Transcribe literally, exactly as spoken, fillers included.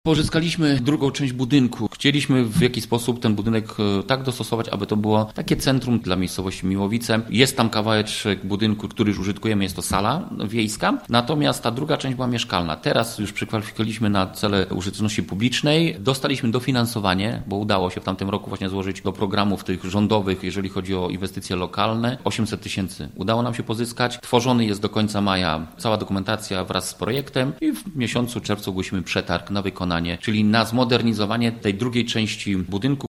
Pozyskaliśmy drugą część budynku. Chcieliśmy w jakiś sposób ten budynek tak dostosować, aby to było takie centrum dla miejscowości Miłowice. Jest tam kawałeczek budynku, który już użytkujemy, jest to sala wiejska. Natomiast ta druga część była mieszkalna. Teraz już przykwalifikowaliśmy na cele użyteczności publicznej. Dostaliśmy dofinansowanie, bo udało się w tamtym roku właśnie złożyć do programów tych rządowych, jeżeli chodzi o inwestycje lokalne. osiemset tysięcy udało nam się pozyskać. Tworzony jest do końca maja cała dokumentacja wraz z projektem i w miesiącu czerwcu ogłosimy przetarg na wykonanie, czyli na zmodernizowanie tej drugiej części budynku.